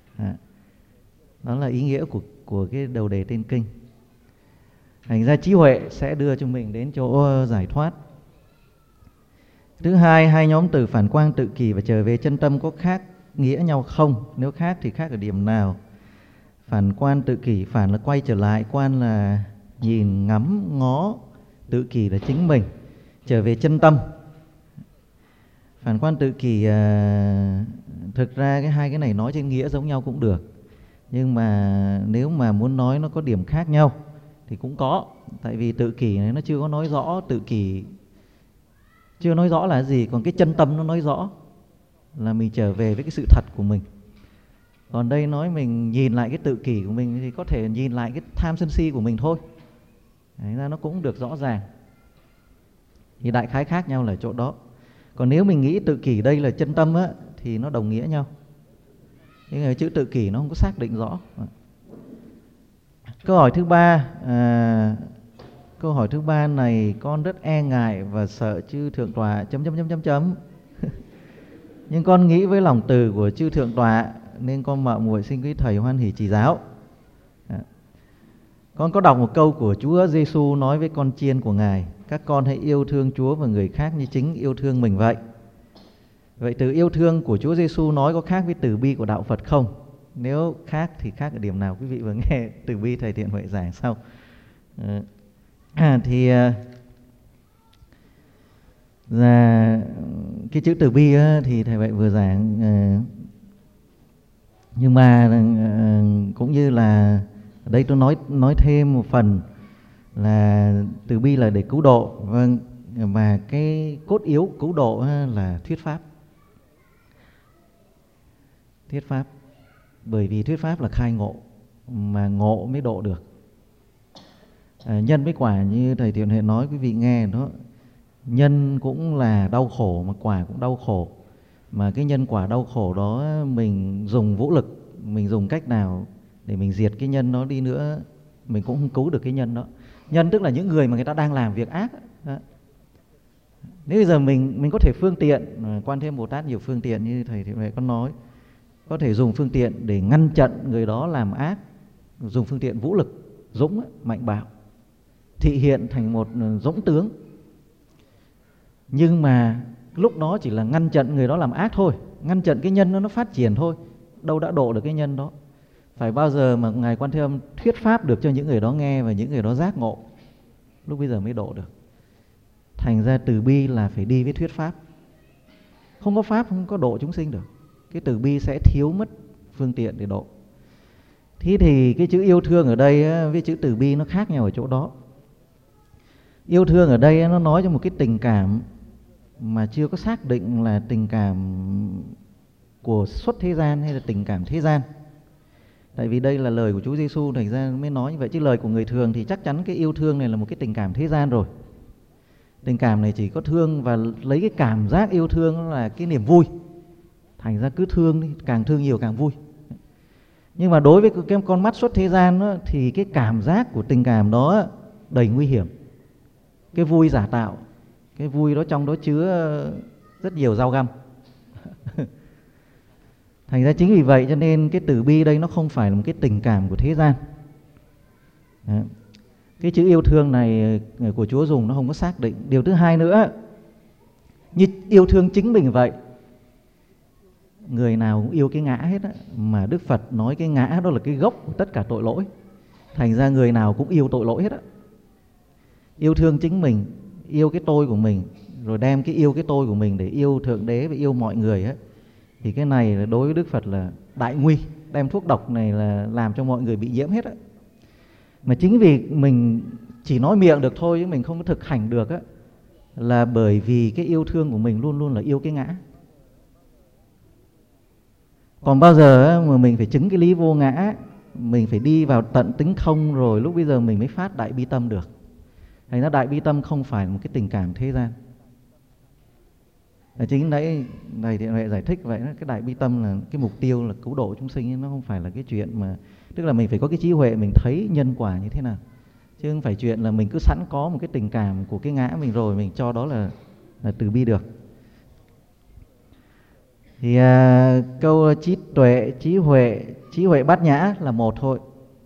Đó là ý nghĩa của cái đầu đề tên kinh. Thành ra trí huệ sẽ đưa cho mình đến chỗ giải thoát. Thứ hai, hai nhóm từ phản quang, tự kỷ và trở về chân tâm có khác nghĩa nhau không? Nếu khác thì khác ở điểm nào? Phản quan tự kỷ, phản là quay trở lại, quan là nhìn ngắm ngó, tự kỷ là chính mình. Trở về chân tâm. Phản quan tự kỷ, thực ra hai cái này nói trên nghĩa giống nhau cũng được, nhưng mà nếu mà muốn nói nó có điểm khác nhau thì cũng có. Tại vì tự kỷ này nó chưa có nói rõ, tự kỷ chưa nói rõ là gì, còn cái chân tâm nó nói rõ là mình trở về với cái sự thật của mình. Còn đây nói mình nhìn lại cái tự kỷ của mình thì có thể nhìn lại cái tham sân si của mình thôi. Đấy, ra nó cũng được rõ ràng. Thì đại khái khác nhau là chỗ đó. Còn nếu mình nghĩ tự kỷ đây là chân tâm á, thì nó đồng nghĩa nhau. Nhưng mà chữ tự kỷ nó không có xác định rõ. Câu hỏi thứ ba, câu hỏi thứ ba này con rất e ngại và sợ chư Thượng Tọa ... Nhưng con nghĩ với lòng từ của chư Thượng Tọa nên con mạo muội xin quý thầy hoan hỷ chỉ giáo. Con có đọc một câu của Chúa Giêsu nói với con chiên của Ngài: các con hãy yêu thương Chúa và người khác như chính yêu thương mình vậy. Vậy từ yêu thương của Chúa Giêsu nói có khác với từ bi của đạo Phật không? Nếu khác thì khác ở điểm nào? Quý vị vừa nghe từ bi thầy Thiện Huệ giảng sau. Cái chữ từ bi thì thầy Huệ vừa giảng, nhưng mà cũng như là ở đây tôi nói thêm một phần là từ bi là để cứu độ, vâng, và cái cốt yếu cứu độ là thuyết pháp. Thuyết pháp, bởi vì thuyết pháp là khai ngộ, mà ngộ mới độ được. Nhân với quả như thầy Thiện Huệ nói quý vị nghe đó, nhân cũng là đau khổ mà quả cũng đau khổ. Mà cái nhân quả đau khổ đó mình dùng vũ lực, mình dùng cách nào để mình diệt cái nhân đó đi nữa, mình cũng không cứu được cái nhân đó. Nhân tức là những người mà người ta đang làm việc ác đó. Nếu bây giờ mình có thể phương tiện, Quan Thế Âm Bồ Tát nhiều phương tiện như thầy Thiện Huệ có nói, có thể dùng phương tiện để ngăn chặn người đó làm ác, dùng phương tiện vũ lực, dũng, mạnh bạo, thị hiện thành một dũng tướng. Nhưng mà lúc đó chỉ là ngăn chặn người đó làm ác thôi, ngăn chặn cái nhân nó phát triển thôi, đâu đã độ được cái nhân đó. Phải bao giờ mà Ngài Quan Thế Âm thuyết pháp được cho những người đó nghe và những người đó giác ngộ, lúc bây giờ mới độ được. Thành ra từ bi là phải đi với thuyết pháp. Không có pháp không có độ chúng sinh được. Cái từ bi sẽ thiếu mất phương tiện để độ. Thế thì cái chữ yêu thương ở đây với chữ từ bi nó khác nhau ở chỗ đó. Yêu thương ở đây nó nói cho một cái tình cảm mà chưa có xác định là tình cảm của xuất thế gian hay là tình cảm thế gian. Tại vì đây là lời của Chúa Giêsu, thành ra mới nói như vậy, chứ lời của người thường thì chắc chắn cái yêu thương này là một cái tình cảm thế gian rồi. Tình cảm này chỉ có thương và lấy cái cảm giác yêu thương là cái niềm vui. Thành ra cứ thương đi, càng thương nhiều càng vui. Nhưng mà đối với cái con mắt xuất thế gian đó, thì cái cảm giác của tình cảm đó đầy nguy hiểm. Cái vui giả tạo, cái vui đó trong đó chứa rất nhiều dao găm. Thành ra chính vì vậy cho nên cái từ bi đây nó không phải là một cái tình cảm của thế gian. Cái chữ yêu thương này của Chúa dùng nó không có xác định. Điều thứ hai nữa, như yêu thương chính mình vậy, người nào cũng yêu cái ngã hết á, mà Đức Phật nói cái ngã đó là cái gốc của tất cả tội lỗi. Thành ra người nào cũng yêu tội lỗi hết á. Yêu thương chính mình, yêu cái tôi của mình, rồi đem cái yêu cái tôi của mình để yêu Thượng Đế và yêu mọi người á, thì cái này là đối với Đức Phật là đại nguy. Đem thuốc độc này là làm cho mọi người bị nhiễm hết á. Mà chính vì mình chỉ nói miệng được thôi chứ mình không có thực hành được á, là bởi vì cái yêu thương của mình luôn luôn là yêu cái ngã. Còn bao giờ mà mình phải chứng cái lý vô ngã, mình phải đi vào tận tính không, rồi lúc bây giờ mình mới phát đại bi tâm được. Thành ra đại bi tâm không phải là một cái tình cảm thế gian. Chính nãy này thì Huệ giải thích vậy đó, cái đại bi tâm là cái mục tiêu là cứu độ chúng sinh, nó không phải là cái chuyện mà, tức là mình phải có cái trí huệ mình thấy nhân quả như thế nào, chứ không phải chuyện là mình cứ sẵn có một cái tình cảm của cái ngã mình rồi mình cho đó là từ bi được. Thì câu trí tuệ, trí huệ bát nhã là một thôi.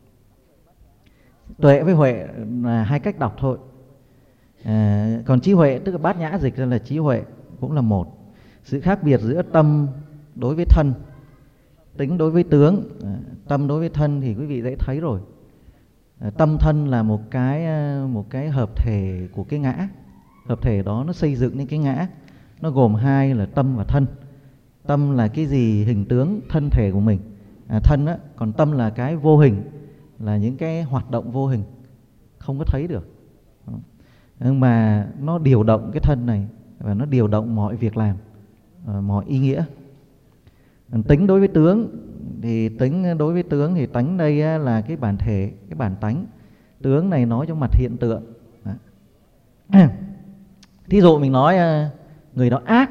Tuệ với huệ là hai cách đọc thôi. Còn trí huệ tức là bát nhã dịch ra là trí huệ cũng là một. Sự khác biệt giữa tâm đối với thân, tính đối với tướng, tâm đối với thân thì quý vị dễ thấy rồi. Tâm thân là một cái hợp thể của cái ngã. Hợp thể đó nó xây dựng nên cái ngã. Nó gồm hai là tâm và thân. Tâm là cái gì? Hình tướng thân thể của mình, thân á. Còn tâm là cái vô hình, là những cái hoạt động vô hình không có thấy được, nhưng mà nó điều động cái thân này và nó điều động mọi việc làm, mọi ý nghĩa. Tính đối với tướng thì tánh đây là cái bản thể, cái bản tánh. Tướng này nói trong mặt hiện tượng. Thí dụ mình nói người đó ác,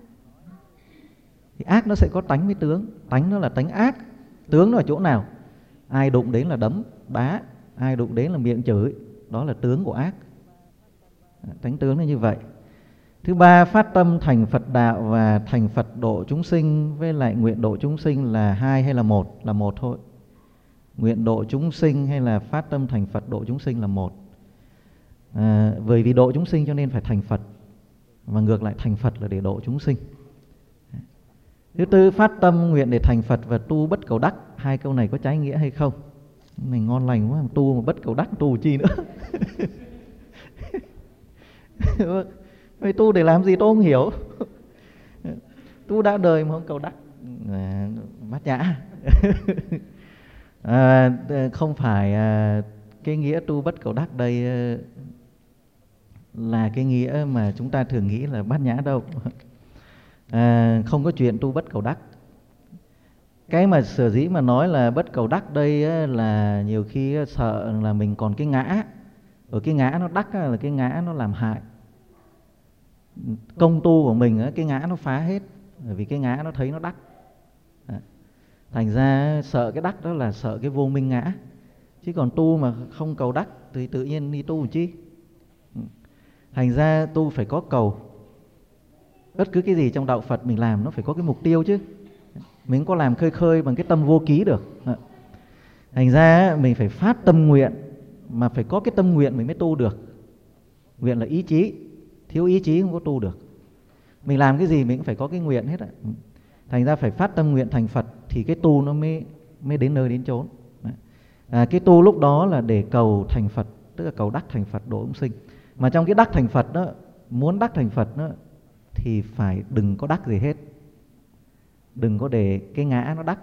thì ác nó sẽ có tánh với tướng. Tánh nó là tánh ác, tướng nó ở chỗ nào? Ai đụng đến là đấm, đá, ai đụng đến là miệng chửi, đó là tướng của ác. Tánh tướng là như vậy. Thứ ba, phát tâm thành Phật đạo và thành Phật độ chúng sinh với lại nguyện độ chúng sinh là hai hay là một? Là một thôi. Nguyện độ chúng sinh hay là phát tâm thành Phật độ chúng sinh là một. Bởi vì độ chúng sinh cho nên phải thành Phật, và ngược lại thành Phật là để độ chúng sinh. Thứ tư, phát tâm nguyện để thành Phật và tu bất cầu đắc. Hai câu này có trái nghĩa hay không? Này ngon lành quá, tu mà bất cầu đắc tu chi nữa. Vậy tu để làm gì tôi không hiểu. Tu đã đời mà không cầu đắc, bát nhã. Không phải cái nghĩa tu bất cầu đắc đây là cái nghĩa mà chúng ta thường nghĩ là bát nhã đâu. Không có chuyện tu bất cầu đắc. Cái mà sở dĩ mà nói là bất cầu đắc đây là nhiều khi sợ là mình còn cái ngã. Ở cái ngã nó đắc là cái ngã nó làm hại. Công tu của mình cái ngã nó phá hết, bởi vì cái ngã nó thấy nó đắc. Thành ra sợ cái đắc đó là sợ cái vô minh ngã. Chứ còn tu mà không cầu đắc thì tự nhiên đi tu làm chi. Thành ra tu phải có cầu. Bất cứ cái gì trong đạo Phật mình làm nó phải có cái mục tiêu chứ. Mình có làm khơi khơi bằng cái tâm vô ký được. Thành ra mình phải phát tâm nguyện, mà phải có cái tâm nguyện mình mới tu được. Nguyện là ý chí, thiếu ý chí không có tu được. Mình làm cái gì mình cũng phải có cái nguyện hết. Thành ra phải phát tâm nguyện thành Phật thì cái tu nó mới đến nơi đến chốn. Cái tu lúc đó là để cầu thành Phật, tức là cầu đắc thành Phật độ chúng sinh. Mà trong cái đắc thành Phật đó, muốn đắc thành Phật đó, thì phải đừng có đắc gì hết. Đừng có để cái ngã nó đắc.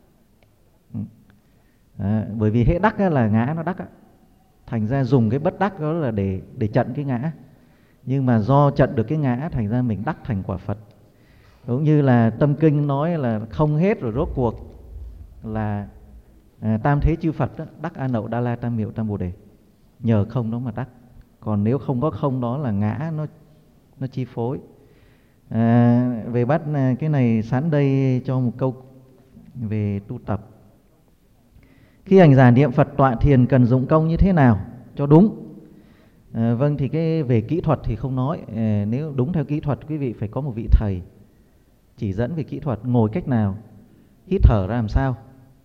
Bởi vì hễ đắc là ngã nó đắc. Thành ra dùng cái bất đắc đó là để chặn cái ngã. Nhưng mà do chặn được cái ngã, thành ra mình đắc thành quả Phật. Cũng như là tâm kinh nói là không hết rồi rốt cuộc là Tam thế chư Phật đó, đắc A Nậu Đa La Tam Miệu Tam Bồ Đề, nhờ không đó mà đắc. Còn nếu không có không đó là ngã nó chi phối. Về bắt cái này sẵn đây cho một câu về tu tập. Khi hành giả niệm Phật tọa thiền cần dụng công như thế nào cho đúng? Vâng, thì cái về kỹ thuật thì không nói. Nếu đúng theo kỹ thuật, quý vị phải có một vị thầy chỉ dẫn về kỹ thuật, ngồi cách nào, hít thở ra làm sao.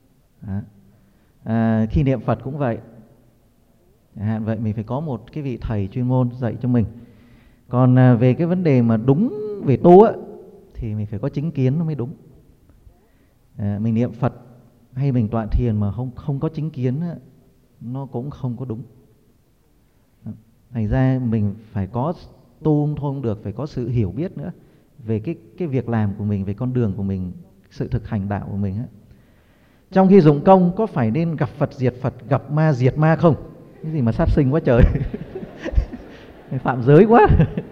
Khi niệm Phật cũng vậy. Vậy mình phải có một cái vị thầy chuyên môn dạy cho mình. Còn về cái vấn đề mà đúng về tu á, thì mình phải có chính kiến nó mới đúng. Mình niệm Phật hay mình tọa thiền mà không có chính kiến á, nó cũng không có đúng. Thành ra mình phải có tu thôi không được, phải có sự hiểu biết nữa về cái việc làm của mình, về con đường của mình, sự thực hành đạo của mình á. Trong khi dụng công có phải nên gặp Phật diệt Phật, gặp ma diệt ma không? Cái gì mà sát sinh quá trời. Phạm giới quá.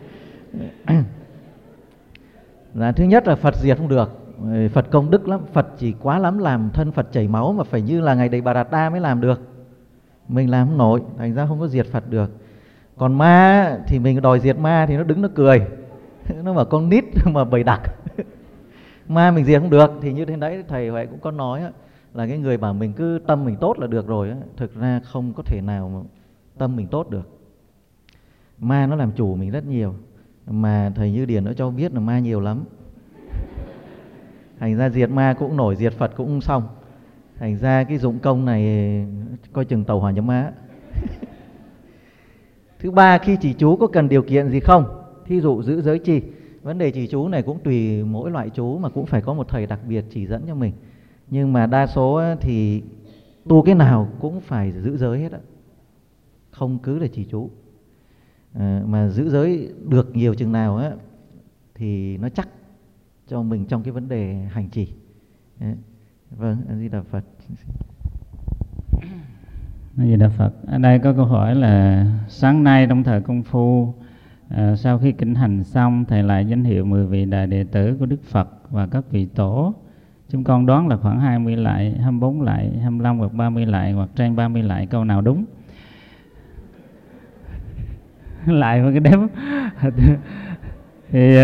Thứ nhất là Phật diệt không được, Phật công đức lắm, Phật chỉ quá lắm làm thân Phật chảy máu, mà phải như là ngày Đầy Bà Đạt Đa mới làm được. Mình làm không nổi, thành ra không có diệt Phật được. Còn ma thì mình đòi diệt ma thì nó đứng nó cười. Nó bảo con nít mà bầy đặc. Ma mình diệt không được. Thì như thế đấy thầy Huệ cũng có nói á, là cái người bảo mình cứ tâm mình tốt là được rồi á, thực ra không có thể nào mà tâm mình tốt được. Ma nó làm chủ mình rất nhiều. Mà thầy Như Điền nó cho biết là ma nhiều lắm. Thành ra diệt ma cũng nổi, diệt Phật cũng xong. Thành ra cái dụng công này coi chừng tàu hỏa nhập ma. Thứ ba, khi trì chú có cần điều kiện gì không? Thí dụ giữ giới trì. Vấn đề trì chú này cũng tùy mỗi loại chú, mà cũng phải có một thầy đặc biệt chỉ dẫn cho mình. Nhưng mà đa số thì tu cái nào cũng phải giữ giới hết á, không cứ là trì chú. Mà giữ giới được nhiều chừng nào á thì nó chắc cho mình trong cái vấn đề hành trì. Vâng, A Di Đà Phật. A Di Đà Phật. Ở đây có câu hỏi là sáng nay trong thời công phu, sau khi kinh hành xong, thầy lại danh hiệu 10 vị đại đệ tử của Đức Phật và các vị tổ. Chúng con đoán là khoảng 20 lại, 24 lại, 25 hoặc 30 lại, hoặc trên 30 lại, câu nào đúng? Lại với cái đếm. Thì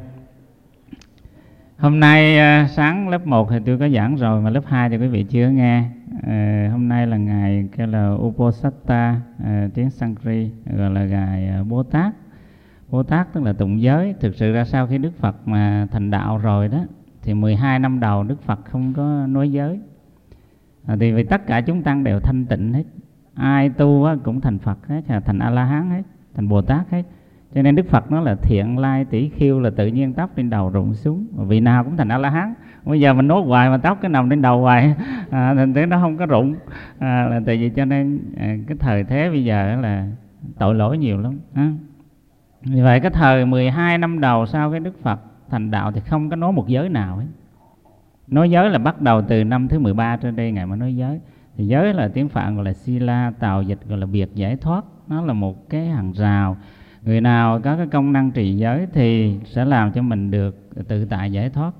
hôm nay sáng lớp 1 thì tôi có giảng rồi, mà lớp 2 thì quý vị chưa nghe. Hôm nay là ngày kêu là Uposatha, tiếng Sanskrit gọi là ngày Bồ Tát. Bồ Tát tức là tụng giới. Thực sự ra sau khi Đức Phật mà thành đạo rồi đó, thì 12 năm đầu Đức Phật không có nói giới. Thì vì tất cả chúng tăng đều thanh tịnh hết, ai tu cũng thành Phật hết, thành A-la-hán hết, thành Bồ Tát hết. Cho nên Đức Phật nói là thiện lai tỷ khiêu là tự nhiên tóc trên đầu rụng xuống, vị nào cũng thành A-la-hán. Bây giờ mình nốt hoài mà tóc cái nằm trên đầu hoài, thành thế nó không có rụng. Là tại vì cho nên cái thời thế bây giờ là tội lỗi nhiều lắm. Vì vậy cái thời 12 năm đầu sau cái Đức Phật thành đạo thì không có nói một giới nào ấy. Nói giới là bắt đầu từ năm thứ 13 trên đây ngày mà nói giới. Thì giới là tiếng Phạn gọi là Sila, tào dịch gọi là biệt giải thoát. Nó là một cái hàng rào. Người nào có cái công năng trì giới thì sẽ làm cho mình được tự tại giải thoát.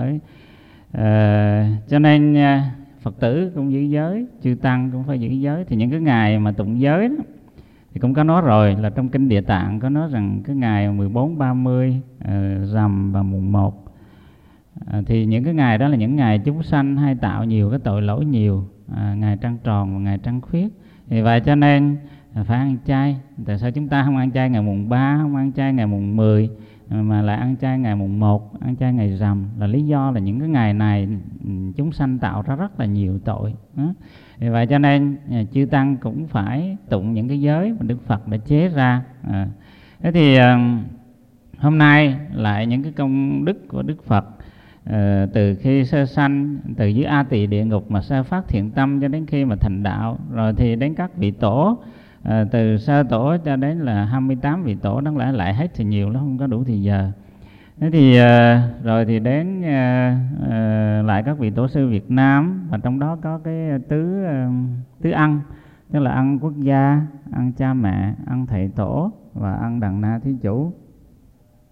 Cho nên Phật tử cũng giữ giới, chư tăng cũng phải giữ giới. Thì những cái ngày mà tụng giới đó, thì cũng có nói rồi, là trong kinh Địa Tạng có nói rằng cái ngày 14, 30, rằm và mùng 1, thì những cái ngày đó là những ngày chúng sanh hay tạo nhiều cái tội lỗi nhiều, ngày trăng tròn và ngày trăng khuyết. Vì vậy cho nên phải ăn chay. Tại sao chúng ta không ăn chay ngày mùng 3, không ăn chay ngày mùng 10, mà lại ăn chay ngày mùng 1, ăn chay ngày rằm? Là lý do là những cái ngày này chúng sanh tạo ra rất là nhiều tội. Vì vậy cho nên chư tăng cũng phải tụng những cái giới mà Đức Phật đã chế ra. Thế thì hôm nay lại những cái công đức của Đức Phật, từ khi sơ sanh, từ dưới A Tỳ địa ngục mà sơ phát thiện tâm cho đến khi mà thành đạo, rồi thì đến các vị tổ, từ sơ tổ cho đến là 28 vị tổ, đáng lẽ lại hết thì nhiều lắm, không có đủ thì giờ. Thế thì rồi thì đến lại các vị tổ sư Việt Nam, và trong đó có cái tứ ăn, tức là ăn quốc gia, ăn cha mẹ, ăn thầy tổ và ăn đàn na thí chủ.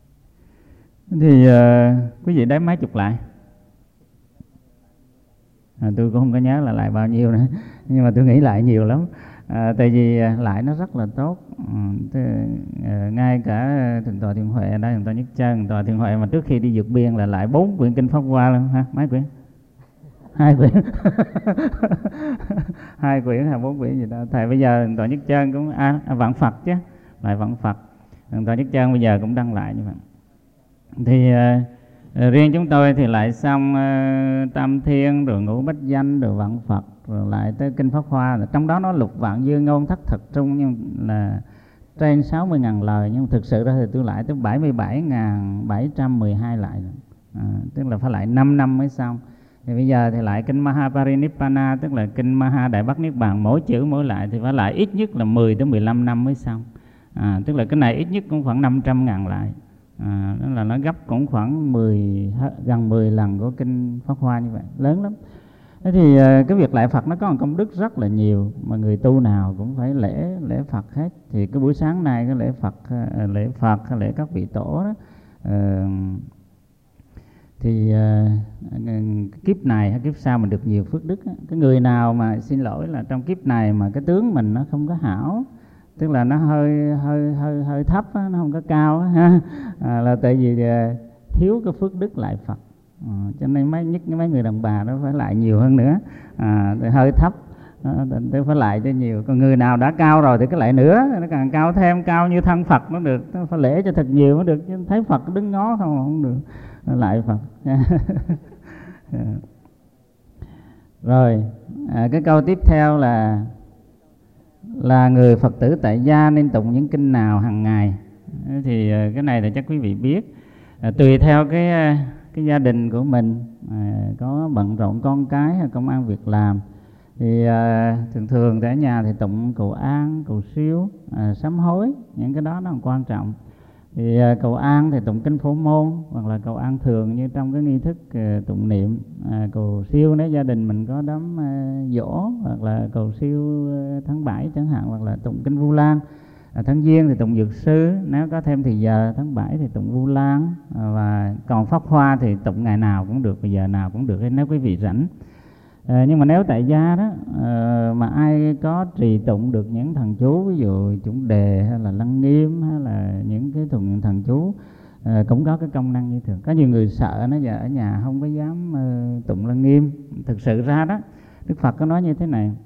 Thì quý vị đếm mấy chục lại? Tôi cũng không có nhớ là lại bao nhiêu nữa, nhưng mà tôi nghĩ lại nhiều lắm. Tại vì lại nó rất là tốt. Ngay cả Thượng tọa Thiện Huệ đây, Thượng tọa Nhất Chân, Thượng tọa Thiện Huệ mà trước khi đi vượt biên là lại 4 quyển kinh Pháp Hoa luôn ha. Mấy quyển? 2 quyển. 2 quyển hay 4 quyển gì đó. Thầy bây giờ Thượng tọa Nhất Chân cũng Vạn Phật chứ, lại Vạn Phật. Thượng tọa Nhất Chân bây giờ cũng đăng lại như vậy. Thì riêng chúng tôi thì lại xong Tam Thiên, rồi Ngũ Bách Danh, rồi Vạn Phật, rồi lại tới kinh Pháp Hoa. Trong đó nó lục vạn dư ngôn thất thật trung, nhưng là trên 60.000 lời. Nhưng thực sự ra thì tôi lại tới 77.712 lại. Tức là phải lại 5 năm mới xong. Thì bây giờ thì lại kinh Mahaparinibbana, tức là kinh Maha Đại Bắc Niết Bàn, mỗi chữ mỗi lại thì phải lại ít nhất là 10 tới 15 năm mới xong. Tức là cái này ít nhất cũng khoảng 500.000 lại. Đó là nó gấp cũng khoảng gần 10 lần của kinh Pháp Hoa như vậy, lớn lắm. Thế thì cái việc lại Phật nó có một công đức rất là nhiều, mà người tu nào cũng phải lễ Phật hết. Thì cái buổi sáng nay cái lễ Phật hay lễ các vị tổ đó, thì kiếp này hay kiếp sau mình được nhiều phước đức. Cái người nào mà xin lỗi là trong kiếp này mà cái tướng mình nó không có hảo, tức là nó hơi thấp á, nó không có cao á, là tại vì thiếu cái phước đức lại Phật. Cho nên mấy người đàn bà đó phải lại nhiều hơn nữa. Hơi thấp tôi phải lại cho nhiều. Còn người nào đã cao rồi thì cái lại nữa, nó càng cao thêm, cao như thân Phật nó được, nó phải lễ cho thật nhiều mới được, chứ thấy Phật đứng ngó không được, lại Phật. Rồi cái câu tiếp theo là người Phật tử tại gia nên tụng những kinh nào hàng ngày. Thì cái này thì chắc quý vị biết. Tùy theo cái gia đình của mình, có bận rộn con cái hay công ăn việc làm, thì thường tại nhà thì tụng cầu an, cầu siêu, sám hối, những cái đó nó còn quan trọng. Thì cầu an thì tụng kinh Phổ Môn, hoặc là cầu an thường như trong cái nghi thức tụng niệm. Cầu siêu nếu gia đình mình có đám giỗ, hoặc là cầu siêu tháng 7 chẳng hạn, hoặc là tụng kinh Vu Lan. Tháng Giêng thì tụng Dược Sư, nếu có thêm thì giờ tháng 7 thì tụng Vu Lan. Và còn Pháp Hoa thì tụng ngày nào cũng được, bây giờ nào cũng được nếu quý vị rảnh. Nhưng mà nếu tại gia đó mà ai có trì tụng được những thần chú, ví dụ Chuẩn Đề hay là Lăng Nghiêm hay là những cái thần chú, cũng có cái công năng như thường. Có nhiều người sợ nó giờ ở nhà không có dám tụng Lăng Nghiêm. Thực sự ra đó, Đức Phật có nói như thế này: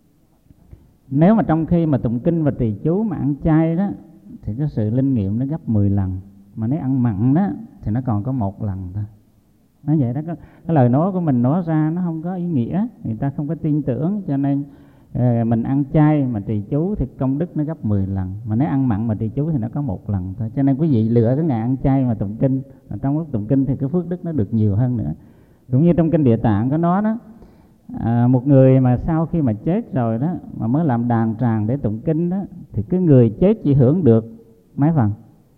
nếu mà trong khi mà tụng kinh và trì chú mà ăn chay đó, thì cái sự linh nghiệm nó gấp 10 lần. Mà nếu ăn mặn đó thì nó còn có 1 lần thôi. Nói vậy đó, cái lời nói của mình nói ra nó không có ý nghĩa, người ta không có tin tưởng. Cho nên mình ăn chay mà trì chú thì công đức nó gấp 10 lần. Mà nếu ăn mặn mà trì chú thì nó có 1 lần thôi. Cho nên quý vị lựa cái ngày ăn chay mà tụng kinh, trong lúc tụng kinh thì cái phước đức nó được nhiều hơn nữa. Cũng như trong kinh Địa Tạng có nói đó, một người mà sau khi mà chết rồi đó, mà mới làm đàn tràng để tụng kinh đó, thì cái người chết chỉ hưởng được mấy phần?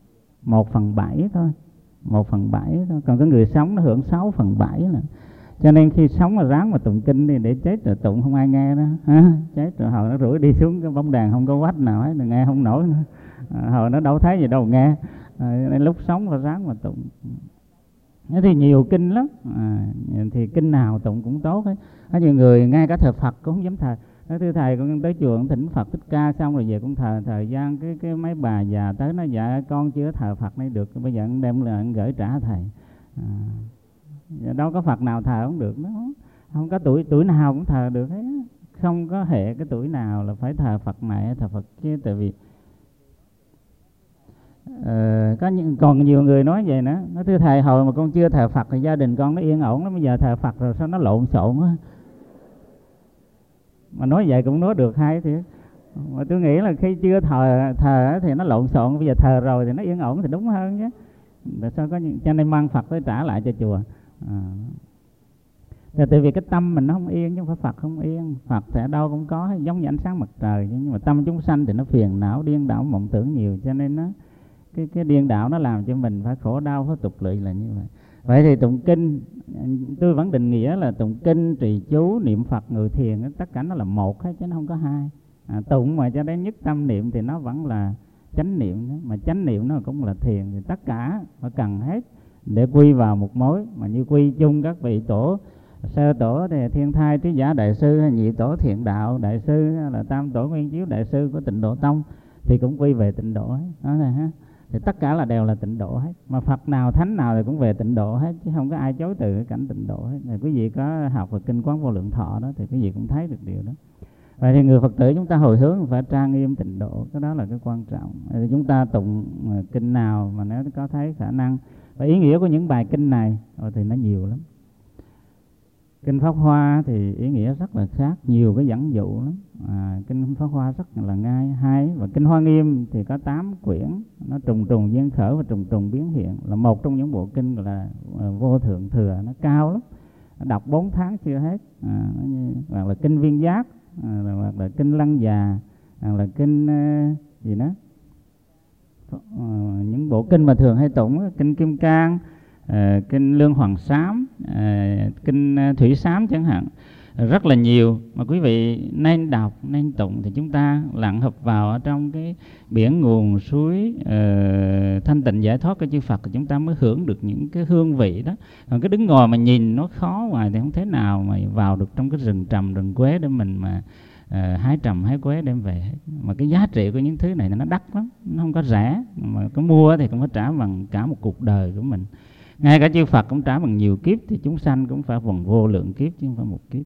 1/7 thôi. 1/7 thôi. Còn cái người sống nó hưởng 6/7 là. Cho nên khi sống mà ráng mà tụng kinh đi, để chết rồi tụng không ai nghe đó. Chết rồi hồi nó rủi đi xuống cái bóng đàn không có quách nào hết, nghe không nổi nữa. Hồi nó đâu thấy gì đâu nghe. Nên lúc sống là ráng mà tụng. Thế thì nhiều kinh lắm, thì kinh nào tụng cũng tốt hết. Có nhiều người ngay cả thờ Phật cũng không dám thờ. Nói thưa thầy, con tới chùa con thỉnh Phật Thích Ca xong rồi về cũng thờ. Thời gian cái mấy bà già tới nó dạ con chưa thờ Phật này được, bây giờ con đem lại gửi trả thầy. Đâu có Phật nào thờ không được, nó không có tuổi nào cũng thờ được hết. Không có hệ cái tuổi nào là phải thờ Phật này thờ Phật kia. Tại vì còn nhiều người nói vậy nữa. Nói thưa thầy, hồi mà con chưa thờ Phật thì gia đình con nó yên ổn lắm, bây giờ thờ Phật rồi sao nó lộn xộn á. Mà nói vậy cũng nói được hay thiệt. Mà tôi nghĩ là khi chưa thờ thì nó lộn xộn, bây giờ thờ rồi thì nó yên ổn thì đúng hơn chứ. Sao có cho nên mang Phật tới trả lại cho chùa. Tại vì cái tâm mình nó không yên, chứ không phải Phật không yên. Phật thì ở đâu cũng có, giống như ánh sáng mặt trời. Nhưng mà tâm chúng sanh thì nó phiền não, điên đảo, mộng tưởng nhiều. Cho nên nó cái điên đảo nó làm cho mình phải khổ đau, phải tục lụy là như vậy. Vậy thì tụng kinh, tôi vẫn định nghĩa là tụng kinh, trì chú, niệm Phật, ngồi thiền, tất cả nó là một hết chứ nó không có hai. Tụng mà cho đến nhất tâm niệm thì nó vẫn là chánh niệm, mà chánh niệm nó cũng là thiền. Thì tất cả phải cần hết để quy vào một mối. Mà như quy chung các vị tổ Sơ tổ thì Thiên Thai Trí Giả Đại Sư, hay nhị tổ Thiện Đạo Đại Sư, hay là tam tổ Nguyên Chiếu Đại Sư của Tịnh Độ Tông thì cũng quy về Tịnh độ hết. Đó này ha. Thì tất cả là đều là Tịnh độ hết. Mà Phật nào thánh nào thì cũng về Tịnh độ hết, chứ không có ai chối từ cái cảnh Tịnh độ hết. Thì quý vị có học về kinh Quán Vô Lượng Thọ đó thì quý vị cũng thấy được điều đó. Vậy thì người Phật tử chúng ta hồi hướng phải trang nghiêm Tịnh độ, cái đó là cái quan trọng. Thì chúng ta tụng kinh nào mà nếu có thấy khả năng và ý nghĩa của những bài kinh này thì nó nhiều lắm. Kinh Pháp Hoa thì ý nghĩa rất là khác, nhiều cái dẫn dụ lắm. Kinh Pháp Hoa rất là ngay hay. Và Kinh Hoa Nghiêm thì có 8 quyển, nó trùng trùng duyên khởi và trùng trùng biến hiện, là một trong những bộ kinh gọi là vô thượng thừa, nó cao lắm, đọc 4 tháng chưa hết. Hoặc là Kinh Viên Giác, hoặc là Kinh Lăng Già, hoặc là kinh gì đó, những bộ kinh mà thường hay tụng, Kinh Kim Cang, kinh Lương Hoàng Sám, kinh Thủy Sám chẳng hạn, rất là nhiều mà quý vị nên đọc, nên tụng, thì chúng ta lặn hợp vào ở trong cái biển nguồn suối thanh tịnh giải thoát của chư Phật, thì chúng ta mới hưởng được những cái hương vị đó. Còn cái đứng ngồi mà nhìn nó khó ngoài thì không thế nào mà vào được trong cái rừng trầm rừng quế để mình mà hái trầm hái quế đem về hết. Mà cái giá trị của những thứ này nó đắt lắm, nó không có rẻ, mà có mua thì cũng phải trả bằng cả một cuộc đời của mình. Ngay cả chư Phật cũng trả bằng nhiều kiếp, thì chúng sanh cũng phải bằng vô lượng kiếp chứ không phải một kiếp.